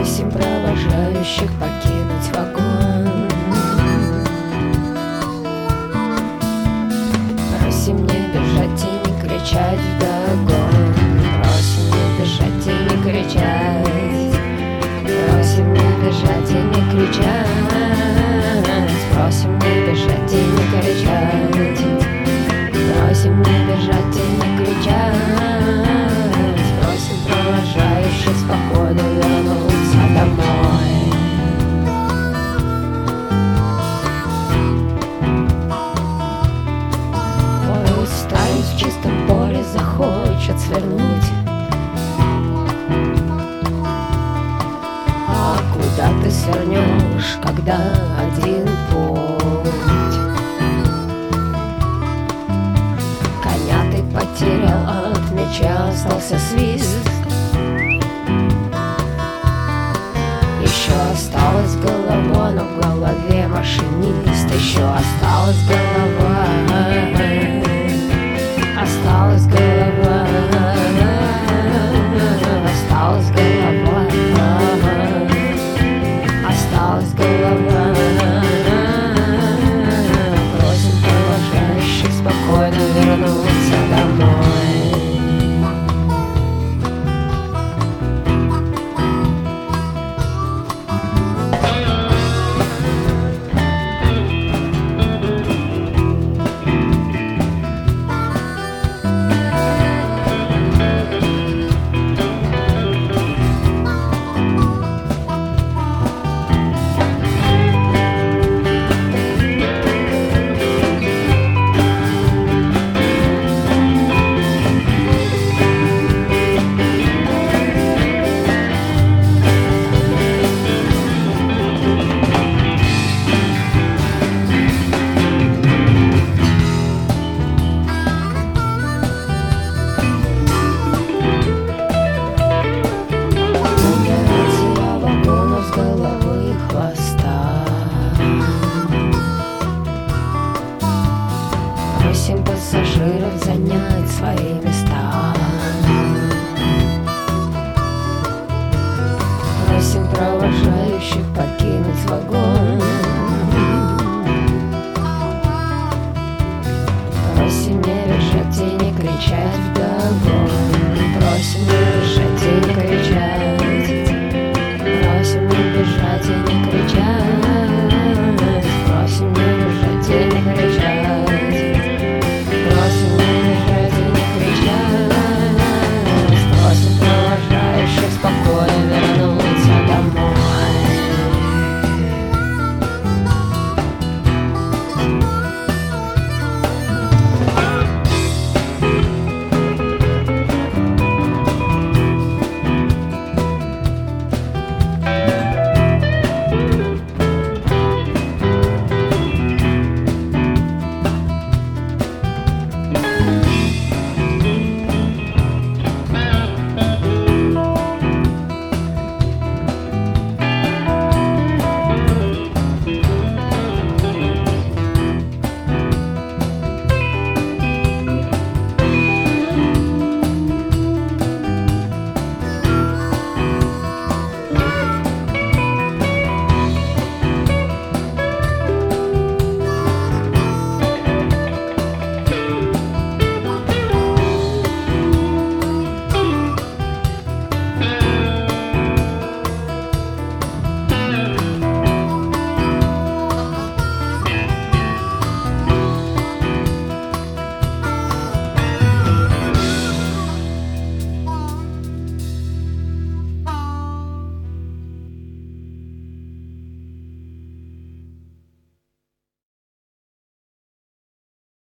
Просим провожающих покинуть вагон. Просим не бежать и не кричать вдогон. Просим не бежать и не кричать. Просим не бежать и не кричать. Просим не бежать и не кричать. Просим не бежать и не кричать. Просим провожающих спокойно вернуться домой. Пусть стаю в чистом поле захочет свернуть. А куда ты свернешь, когда один путь? Коня ты потерял, от меча остался свист. Еще осталась голова, но в голове машинист. Еще осталась голова, осталась голова, осталась голова, осталась голова. Просим провожающих спокойно вернуться домой. Просим пассажиров занять свои места. Просим провожающих покинуть